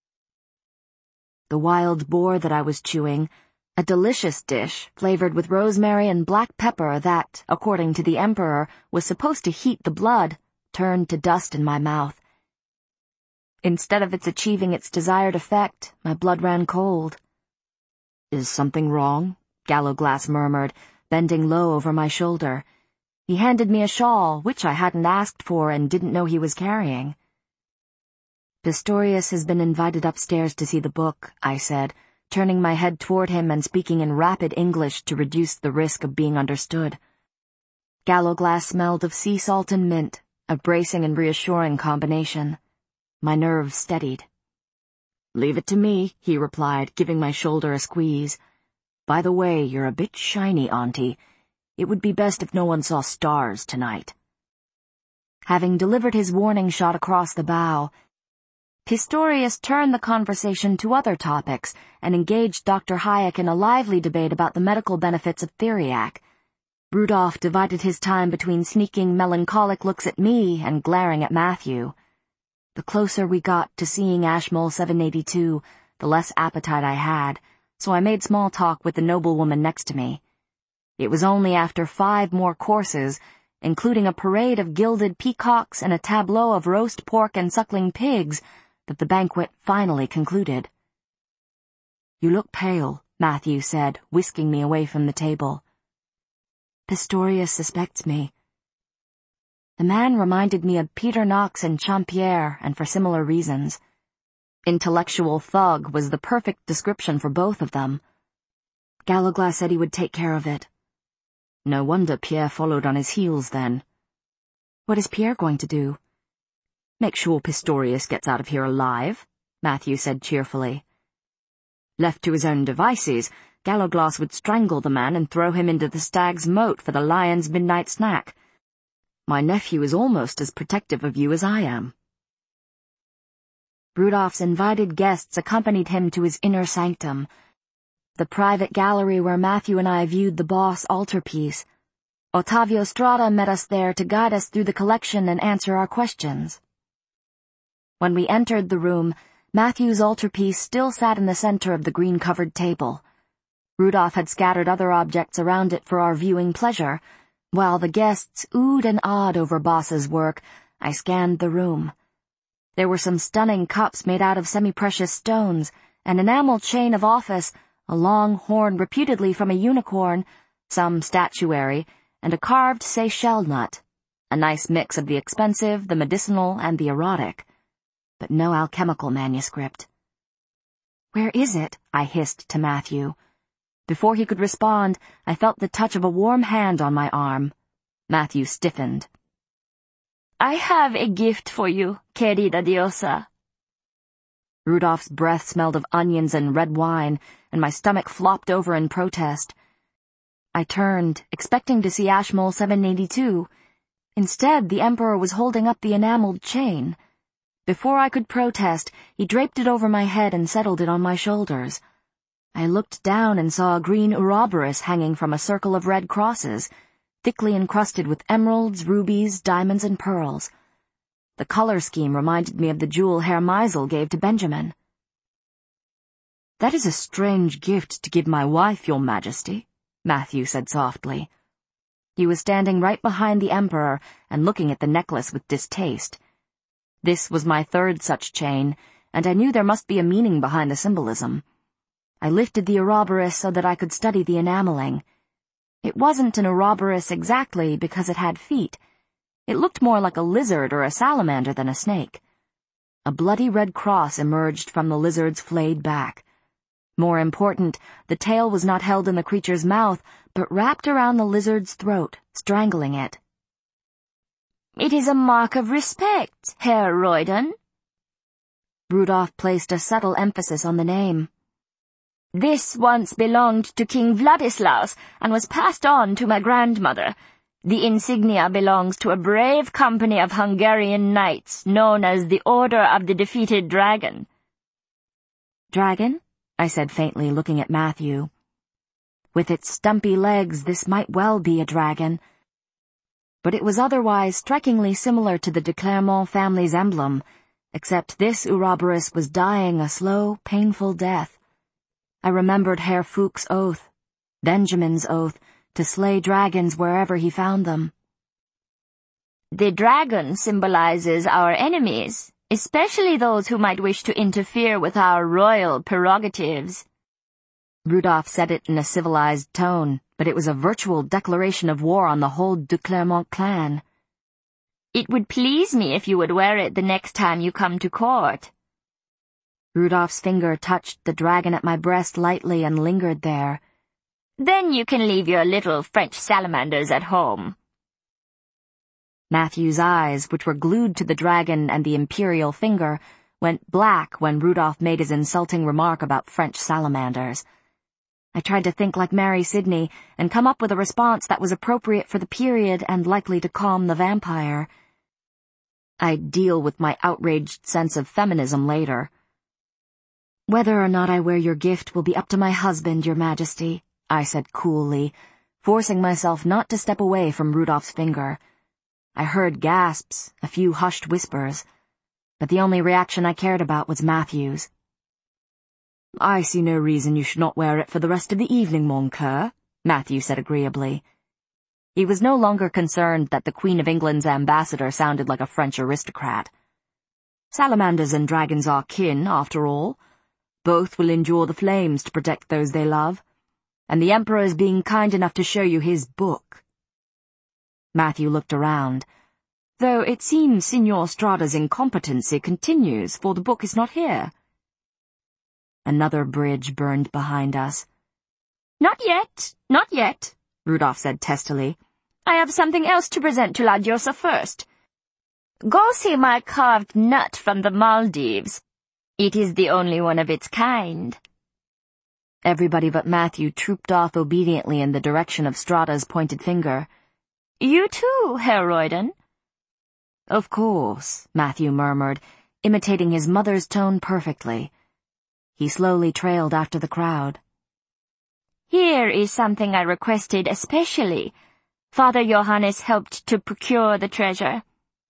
The wild boar that I was chewing, a delicious dish flavored with rosemary and black pepper that, according to the Emperor, was supposed to heat the blood, turned to dust in my mouth. Instead of its achieving its desired effect, my blood ran cold. "Is something wrong?" Gallowglass murmured, bending low over my shoulder. He handed me a shawl, which I hadn't asked for and didn't know he was carrying. "Pistorius has been invited upstairs to see the book," I said, turning my head toward him and speaking in rapid English to reduce the risk of being understood. Gallowglass smelled of sea salt and mint, a bracing and reassuring combination. My nerves steadied. "Leave it to me," he replied, giving my shoulder a squeeze. "By the way, you're a bit shiny, Auntie. It would be best if no one saw stars tonight." Having delivered his warning shot across the bow, Pistorius turned the conversation to other topics and engaged Dr. Hayek in a lively debate about the medical benefits of Theriac. Rudolph divided his time between sneaking melancholic looks at me and glaring at Matthew. The closer we got to seeing Ashmole 782, the less appetite I had, so I made small talk with the noblewoman next to me. It was only after 5 more courses, including a parade of gilded peacocks and a tableau of roast pork and suckling pigs, that the banquet finally concluded. "You look pale," Matthew said, whisking me away from the table. "Pistorius suspects me." The man reminded me of Peter Knox and Champierre, and for similar reasons. Intellectual thug was the perfect description for both of them. Gallowglass said he would take care of it. No wonder Pierre followed on his heels then. What is Pierre going to do? "Make sure Pistorius gets out of here alive," Matthew said cheerfully. Left to his own devices, Gallowglass would strangle the man and throw him into the stag's moat for the lion's midnight snack. My nephew is almost as protective of you as I am. Rudolph's invited guests accompanied him to his inner sanctum, the private gallery where Matthew and I viewed the boss altarpiece. Ottavio Strada met us there to guide us through the collection and answer our questions. When we entered the room, Matthew's altarpiece still sat in the center of the green-covered table. Rudolph had scattered other objects around it for our viewing pleasure. While the guests oohed and awed over Boss's work, I scanned the room. There were some stunning cups made out of semi-precious stones, an enamel chain of office, a long horn reputedly from a unicorn, some statuary, and a carved Seychelles nut, a nice mix of the expensive, the medicinal, and the erotic. But no alchemical manuscript. "Where is it?" I hissed to Matthew. Before he could respond, I felt the touch of a warm hand on my arm. Matthew stiffened. "I have a gift for you, querida diosa." Rudolph's breath smelled of onions and red wine, and my stomach flopped over in protest. I turned, expecting to see Ashmole 782. Instead, the Emperor was holding up the enameled chain. Before I could protest, he draped it over my head and settled it on my shoulders. I looked down and saw a green Ouroboros hanging from a circle of red crosses, thickly encrusted with emeralds, rubies, diamonds, and pearls. The color scheme reminded me of the jewel Herr Meisel gave to Benjamin. "That is a strange gift to give my wife, Your Majesty," Matthew said softly. He was standing right behind the Emperor and looking at the necklace with distaste. This was my 3rd such chain, and I knew there must be a meaning behind the symbolism. I lifted the Ouroboros so that I could study the enameling. It wasn't an Ouroboros exactly because it had feet. It looked more like a lizard or a salamander than a snake. A bloody red cross emerged from the lizard's flayed back. More important, the tail was not held in the creature's mouth, but wrapped around the lizard's throat, strangling it. "It is a mark of respect, Herr Royden." Rudolph placed a subtle emphasis on the name. "This once belonged to King Vladislaus and was passed on to my grandmother. The insignia belongs to a brave company of Hungarian knights known as the Order of the Defeated Dragon." "Dragon?" I said faintly, looking at Matthew. With its stumpy legs, this might well be a dragon. But it was otherwise strikingly similar to the de Clermont family's emblem, except this Ouroboros was dying a slow, painful death. I remembered Herr Fuchs's oath, Benjamin's oath, to slay dragons wherever he found them. "The dragon symbolizes our enemies, especially those who might wish to interfere with our royal prerogatives." Rudolph said it in a civilized tone, but it was a virtual declaration of war on the whole de Clermont clan. "It would please me if you would wear it the next time you come to court." Rudolph's finger touched the dragon at my breast lightly and lingered there. "Then you can leave your little French salamanders at home." Matthew's eyes, which were glued to the dragon and the imperial finger, went black when Rudolph made his insulting remark about French salamanders. I tried to think like Mary Sidney and come up with a response that was appropriate for the period and likely to calm the vampire. I'd deal with my outraged sense of feminism later. "Whether or not I wear your gift will be up to my husband, Your Majesty," I said coolly, forcing myself not to step away from Rudolph's finger. I heard gasps, a few hushed whispers, but the only reaction I cared about was Matthew's. "I see no reason you should not wear it for the rest of the evening, mon cœur," Matthew said agreeably. He was no longer concerned that the Queen of England's ambassador sounded like a French aristocrat. Salamanders and dragons are kin, after all. Both will endure the flames to protect those they love, and the Emperor is being kind enough to show you his book." Matthew looked around. "Though it seems Signor Strada's incompetency continues, for the book is not here." Another bridge burned behind us. Not yet," Rudolph said testily. "I have something else to present to La Diosa first. Go see my carved nut from the Maldives. It is the only one of its kind." Everybody but Matthew trooped off obediently in the direction of Strada's pointed finger. "You too, Herr Royden." "Of course," Matthew murmured, imitating his mother's tone perfectly. He slowly trailed after the crowd. "Here is something I requested especially. Father Johannes helped to procure the treasure."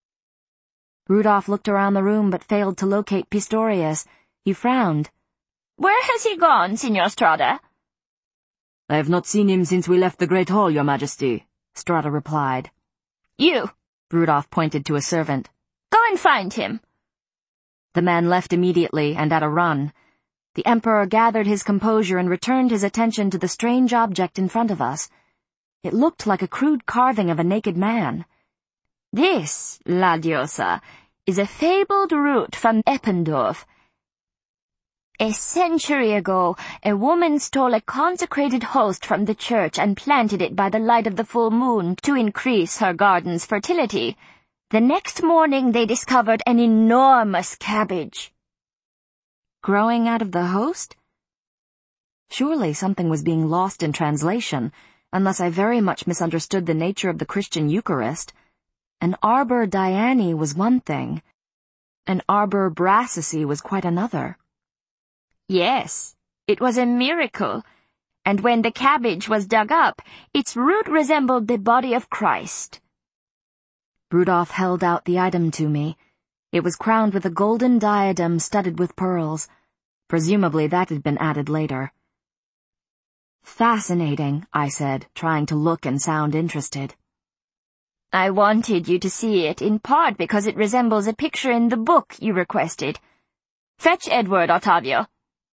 Rudolph looked around the room but failed to locate Pistorius. He frowned. "Where has he gone, Signor Strada?" "I have not seen him since we left the Great Hall, Your Majesty," Strada replied. "You," Rudolph pointed to a servant. "go and find him." The man left immediately and at a run. The Emperor gathered his composure and returned his attention to the strange object in front of us. It looked like a crude carving of a naked man. "This, La Diosa, is a fabled root from Eppendorf. A century ago, a woman stole a consecrated host from the church and planted it by the light of the full moon to increase her garden's fertility. The next morning they discovered an enormous cabbage." Growing out of the host? Surely something was being lost in translation, unless I very much misunderstood the nature of the Christian Eucharist. An arbor Diane was one thing. An arbor Brassicae was quite another. "Yes, it was a miracle, and when the cabbage was dug up, its root resembled the body of Christ." Rudolph held out the item to me. It was crowned with a golden diadem studded with pearls. Presumably that had been added later. "Fascinating," I said, trying to look and sound interested. "I wanted you to see it in part because it resembles a picture in the book you requested. Fetch Edward, Octavio.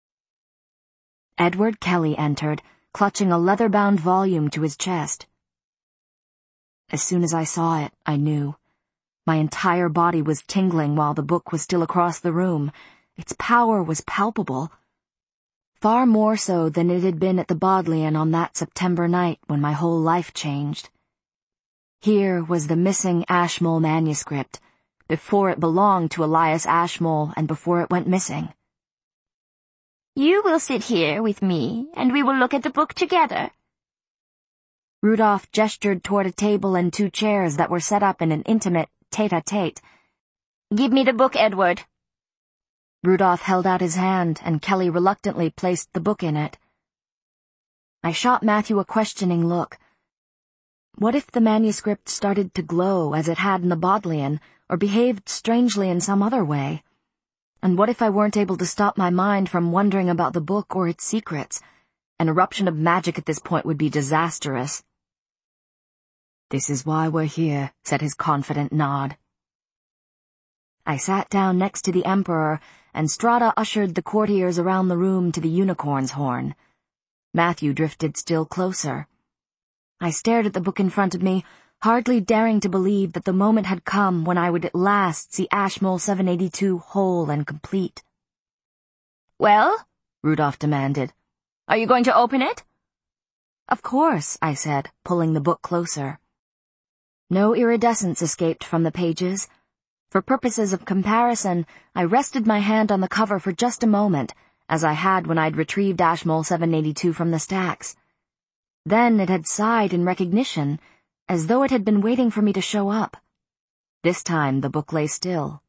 Edward Kelly entered, clutching a leather-bound volume to his chest. As soon as I saw it, I knew. My entire body was tingling while the book was still across the room. Its power was palpable. Far more so than it had been at the Bodleian on that September night when my whole life changed. Here was the missing Ashmole manuscript, before it belonged to Elias Ashmole and before it went missing. You will sit here with me, and we will look at the book together. Rudolph gestured toward a table and 2 chairs that were set up in an intimate tete-a-tete. Give me the book, Edward. Rudolph held out his hand, and Kelly reluctantly placed the book in it. I shot Matthew a questioning look. What if the manuscript started to glow as it had in the Bodleian, or behaved strangely in some other way? And what if I weren't able to stop my mind from wondering about the book or its secrets? An eruption of magic at this point would be disastrous. "This is why we're here," said his confident nod. I sat down next to the Emperor, and Strada ushered the courtiers around the room to the unicorn's horn. Matthew drifted still closer. I stared at the book in front of me, hardly daring to believe that the moment had come when I would at last see Ashmole 782 whole and complete. Well? Rudolph demanded. Are you going to open it? Of course, I said, pulling the book closer. No iridescence escaped from the pages. For purposes of comparison, I rested my hand on the cover for just a moment, as I had when I'd retrieved Ashmole 782 from the stacks. Then it had sighed in recognition, as though it had been waiting for me to show up. This time the book lay still.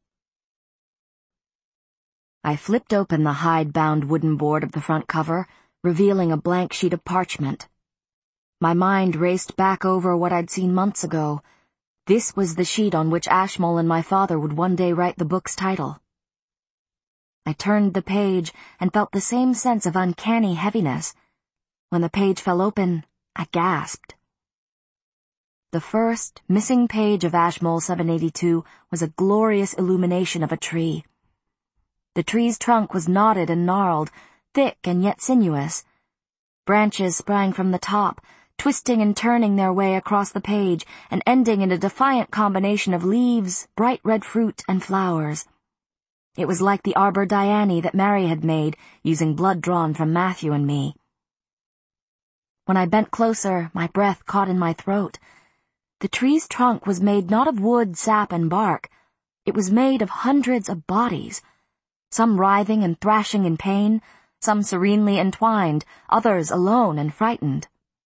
I flipped open the hide-bound wooden board of the front cover, revealing a blank sheet of parchment. My mind raced back over what I'd seen months ago. This was the sheet on which Ashmole and my father would one day write the book's title. I turned the page and felt the same sense of uncanny heaviness. When the page fell open, I gasped. The first, missing page of Ashmole 782 was a glorious illumination of a tree. The tree's trunk was knotted and gnarled, thick and yet sinuous. Branches sprang from the top, twisting and turning their way across the page and ending in a defiant combination of leaves, bright red fruit, and flowers. It was like the Arbor Diane that Mary had made, using blood drawn from Matthew and me. When I bent closer, my breath caught in my throat. The tree's trunk was made not of wood, sap, and bark. It was made of hundreds of bodies, some writhing and thrashing in pain, some serenely entwined, others alone and frightened.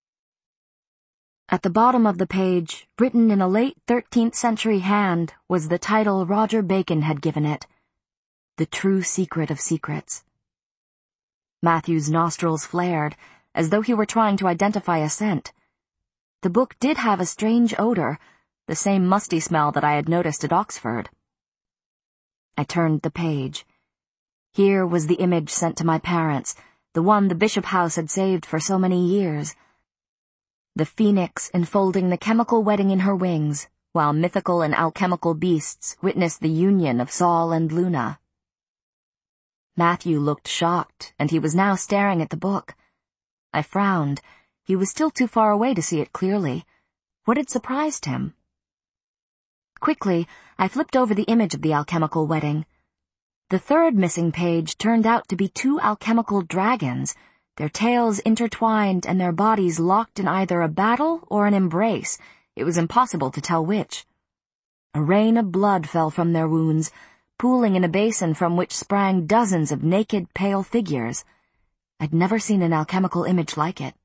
At the bottom of the page, written in a late 13th century hand, was the title Roger Bacon had given it, The True Secret of Secrets. Matthew's nostrils flared, as though he were trying to identify a scent. The book did have a strange odor, the same musty smell that I had noticed at Oxford. I turned the page. Here was the image sent to my parents, the one the Bishop House had saved for so many years. The phoenix enfolding the chemical wedding in her wings, while mythical and alchemical beasts witnessed the union of Sol and Luna. Matthew looked shocked, and he was now staring at the book. I frowned. He was still too far away to see it clearly. What had surprised him? Quickly, I flipped over the image of the alchemical wedding. The third missing page turned out to be 2 alchemical dragons, their tails intertwined and their bodies locked in either a battle or an embrace. It was impossible to tell which. A rain of blood fell from their wounds, pooling in a basin from which sprang dozens of naked, pale figures. I'd never seen an alchemical image like it.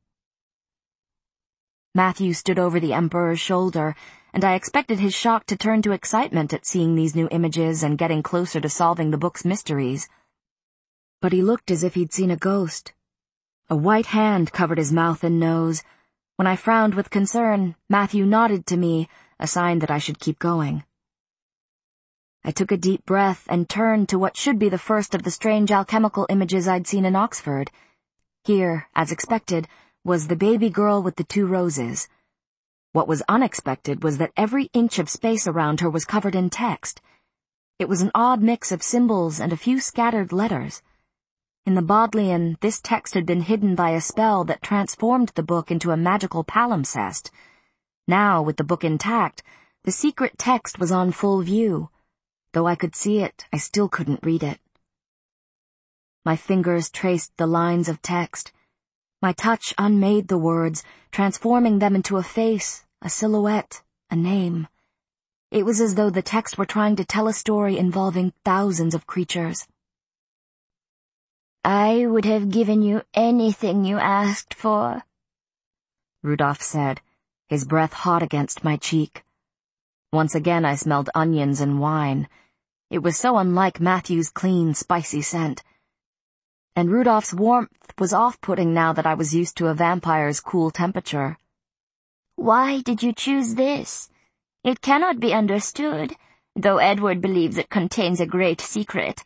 Matthew stood over the Emperor's shoulder, and I expected his shock to turn to excitement at seeing these new images and getting closer to solving the book's mysteries. But he looked as if he'd seen a ghost. A white hand covered his mouth and nose. When I frowned with concern, Matthew nodded to me, a sign that I should keep going. I took a deep breath and turned to what should be the first of the strange alchemical images I'd seen in Oxford. Here, as expected, was the baby girl with the 2 roses. What was unexpected was that every inch of space around her was covered in text. It was an odd mix of symbols and a few scattered letters. In the Bodleian, this text had been hidden by a spell that transformed the book into a magical palimpsest. Now, with the book intact, the secret text was on full view. Though I could see it, I still couldn't read it. My fingers traced the lines of text. My touch unmade the words, transforming them into a face, a silhouette, a name. It was as though the text were trying to tell a story involving thousands of creatures. "I would have given you anything you asked for," Rudolph said, his breath hot against my cheek. Once again I smelled onions and wine. It was so unlike Matthew's clean, spicy scent. And Rudolph's warmth was off-putting now that I was used to a vampire's cool temperature. "Why did you choose this? It cannot be understood, though Edward believes it contains a great secret."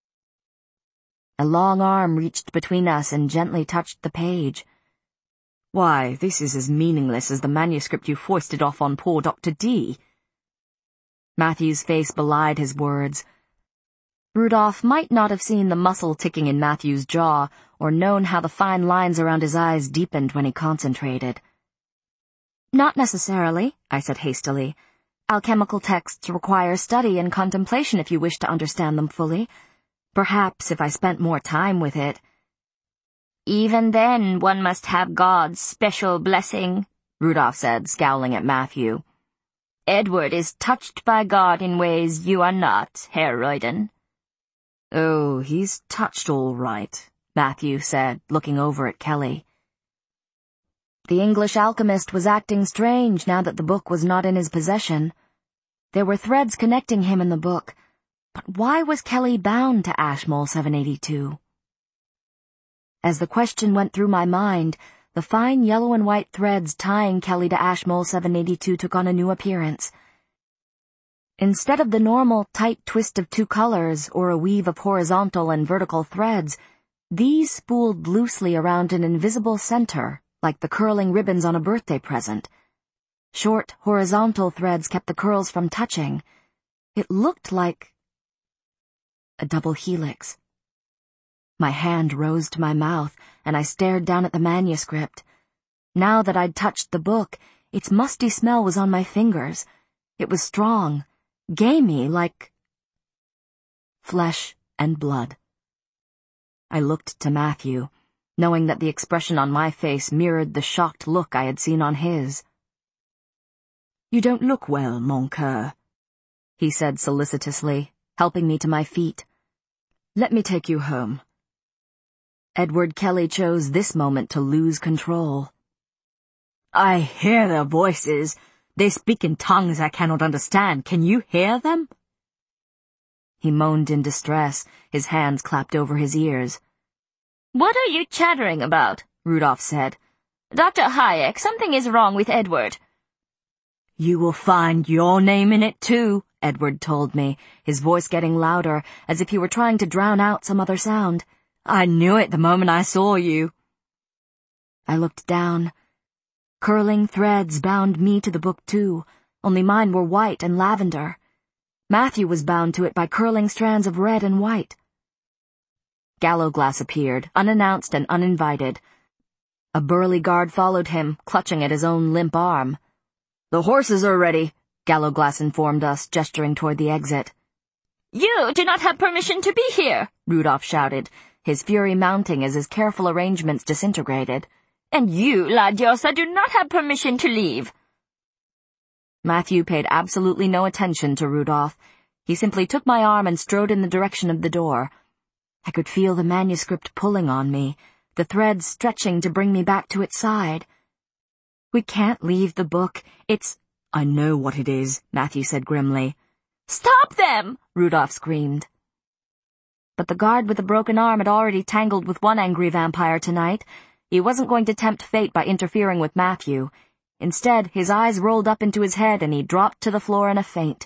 A long arm reached between us and gently touched the page. "Why, this is as meaningless as the manuscript you foisted off on poor Dr. D." Matthew's face belied his words. Rudolph might not have seen the muscle ticking in Matthew's jaw, or known how the fine lines around his eyes deepened when he concentrated. "Not necessarily," I said hastily. "Alchemical texts require study and contemplation if you wish to understand them fully. Perhaps if I spent more time with it—" "Even then, one must have God's special blessing," Rudolph said, scowling at Matthew. "Edward is touched by God in ways you are not, Herr Royden." "Oh, he's touched all right," Matthew said, looking over at Kelly. The English alchemist was acting strange now that the book was not in his possession. There were threads connecting him and the book, but why was Kelly bound to Ashmole 782? As the question went through my mind, the fine yellow and white threads tying Kelly to Ashmole 782 took on a new appearance. Instead of the normal tight twist of two colors or a weave of horizontal and vertical threads, these spooled loosely around an invisible center, like the curling ribbons on a birthday present. Short, horizontal threads kept the curls from touching. It looked like a double helix. My hand rose to my mouth, and I stared down at the manuscript. Now that I'd touched the book, its musty smell was on my fingers. It was strong, gamey, like flesh and blood. I looked to Matthew, knowing that the expression on my face mirrored the shocked look I had seen on his. "You don't look well, mon coeur," he said solicitously, helping me to my feet. "Let me take you home." Edward Kelly chose this moment to lose control. "I hear their voices. They speak in tongues I cannot understand. Can you hear them?" He moaned in distress, his hands clapped over his ears. "What are you chattering about?" Rudolph said. "Dr. Hayek, something is wrong with Edward." "You will find your name in it too," Edward told me, his voice getting louder, as if he were trying to drown out some other sound. "I knew it the moment I saw you." I looked down. Curling threads bound me to the book too, only mine were white and lavender. Matthew was bound to it by curling strands of red and white. Gallowglass appeared, unannounced and uninvited. A burly guard followed him, clutching at his own limp arm. "The horses are ready," Gallowglass informed us, gesturing toward the exit. "You do not have permission to be here," Rudolph shouted, his fury mounting as his careful arrangements disintegrated. "And you, La Diosa, do not have permission to leave." Matthew paid absolutely no attention to Rudolph. He simply took my arm and strode in the direction of the door. I could feel the manuscript pulling on me, the threads stretching to bring me back to its side. "We can't leave the book. It's—" "I know what it is," Matthew said grimly. "Stop them!" Rudolph screamed. But the guard with the broken arm had already tangled with one angry vampire tonight. He wasn't going to tempt fate by interfering with Matthew. Instead, his eyes rolled up into his head and he dropped to the floor in a faint.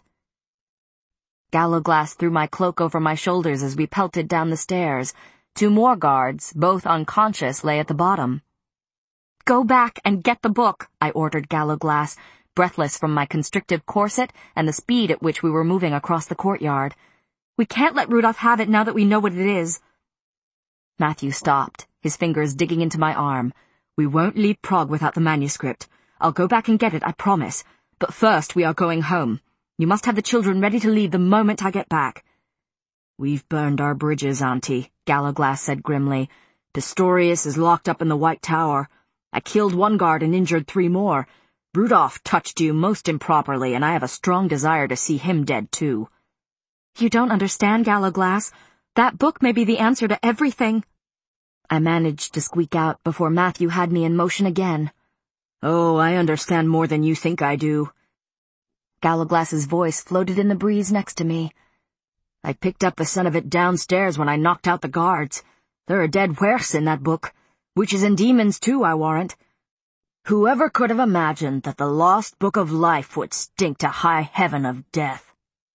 Gallowglass threw my cloak over my shoulders as we pelted down the stairs. Two more guards, both unconscious, lay at the bottom. "Go back and get the book," I ordered Gallowglass, breathless from my constrictive corset and the speed at which we were moving across the courtyard. We can't let Rudolph have it now that we know what it is. Matthew stopped, his fingers digging into my arm. We won't leave Prague without the manuscript. I'll go back and get it, I promise. But first we are going home. You must have the children ready to leave the moment I get back. We've burned our bridges, Auntie, Gallowglass said grimly. Pistorius is locked up in the White Tower. I killed one guard and injured 3 more. Rudolph touched you most improperly, and I have a strong desire to see him dead too. You don't understand, Gallowglass. That book may be the answer to everything. I managed to squeak out before Matthew had me in motion again. Oh, I understand more than you think I do. Gallowglass's voice floated in the breeze next to me. I picked up the son of it downstairs when I knocked out the guards. There are dead werechs in that book. Witches and demons too, I warrant. Whoever could have imagined that the lost book of life would stink to high heaven of death?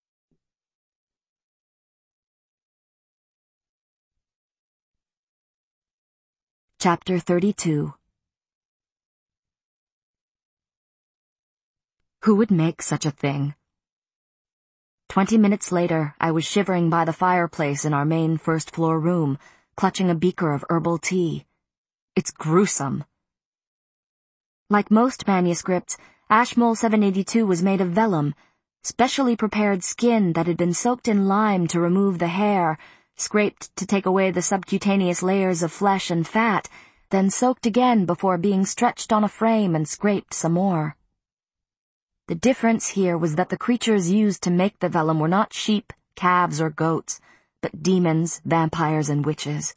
Chapter 32. Who would make such a thing? 20 minutes later, I was shivering by the fireplace in our main first-floor room, clutching a beaker of herbal tea. It's gruesome. Like most manuscripts, Ashmole 782 was made of vellum, specially prepared skin that had been soaked in lime to remove the hair, scraped to take away the subcutaneous layers of flesh and fat, then soaked again before being stretched on a frame and scraped some more. The difference here was that the creatures used to make the vellum were not sheep, calves, or goats, but demons, vampires, and witches.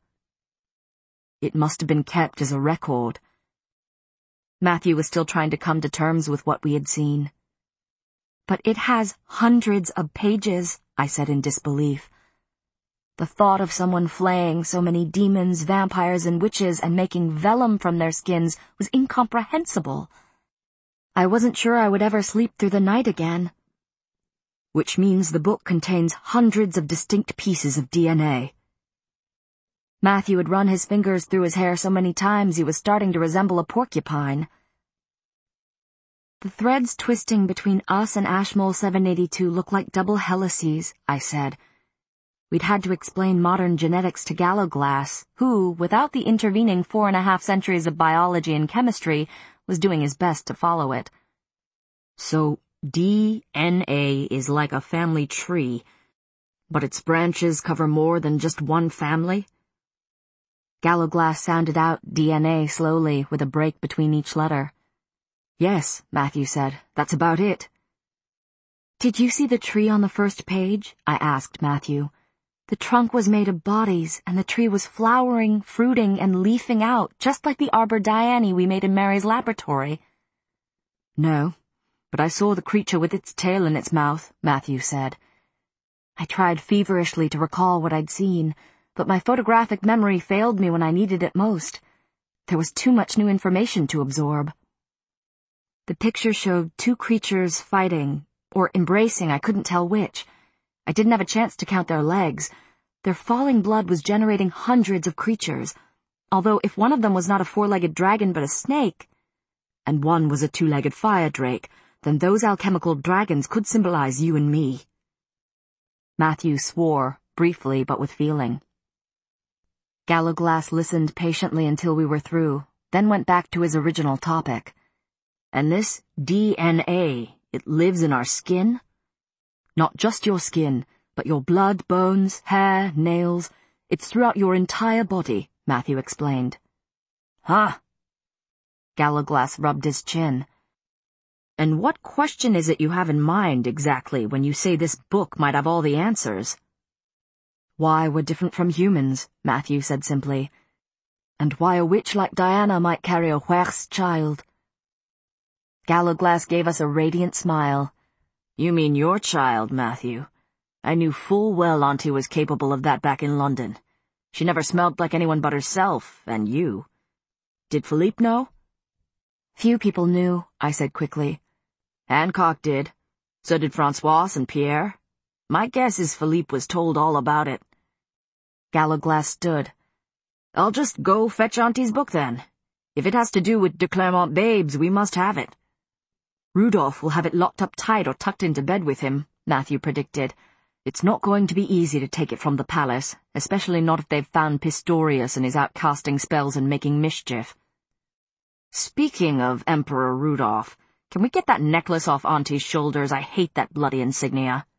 It must have been kept as a record. Matthew was still trying to come to terms with what we had seen. But it has hundreds of pages, I said in disbelief. The thought of someone flaying so many demons, vampires, and witches and making vellum from their skins was incomprehensible. I wasn't sure I would ever sleep through the night again. Which means the book contains hundreds of distinct pieces of DNA. Matthew had run his fingers through his hair so many times he was starting to resemble a porcupine. The threads twisting between us and Ashmole 782 look like double helices, I said. We'd had to explain modern genetics to Gallowglass, who, without the intervening 4.5 centuries of biology and chemistry, was doing his best to follow it. So, DNA is like a family tree, but its branches cover more than just one family? Gallowglass sounded out DNA slowly, with a break between each letter. Yes, Matthew said, that's about it. Did you see the tree on the first page? I asked Matthew. The trunk was made of bodies, and the tree was flowering, fruiting, and leafing out, just like the Arbor Diane we made in Mary's laboratory. No, but I saw the creature with its tail in its mouth, Matthew said. I tried feverishly to recall what I'd seen, but my photographic memory failed me when I needed it most. There was too much new information to absorb. The picture showed 2 creatures fighting, or embracing, I couldn't tell which. I didn't have a chance to count their legs. Their falling blood was generating hundreds of creatures, although if one of them was not a 4-legged dragon but a snake, and one was a 2-legged fire drake, then those alchemical dragons could symbolize you and me. Matthew swore, briefly but with feeling. Gallowglass listened patiently until we were through, then went back to his original topic. And this DNA, it lives in our skin? Not just your skin, but your blood, bones, hair, nails. It's throughout your entire body, Matthew explained. Huh? Gallowglass rubbed his chin. And what question is it you have in mind exactly when you say this book might have all the answers? Why we're different from humans, Matthew said simply. And why a witch like Diana might carry a werech's child. Gallowglass gave us a radiant smile. You mean your child, Matthew. I knew full well Auntie was capable of that back in London. She never smelled like anyone but herself, and you. Did Philippe know? Few people knew, I said quickly. Hancock did. So did Francois and Pierre. My guess is Philippe was told all about it. Gallowglass stood. I'll just go fetch Auntie's book then. If it has to do with de Clermont babes, we must have it. Rudolph will have it locked up tight or tucked into bed with him, Matthew predicted. It's not going to be easy to take it from the palace, especially not if they've found Pistorius and is out casting spells and making mischief. Speaking of Emperor Rudolph, can we get that necklace off Auntie's shoulders? I hate that bloody insignia.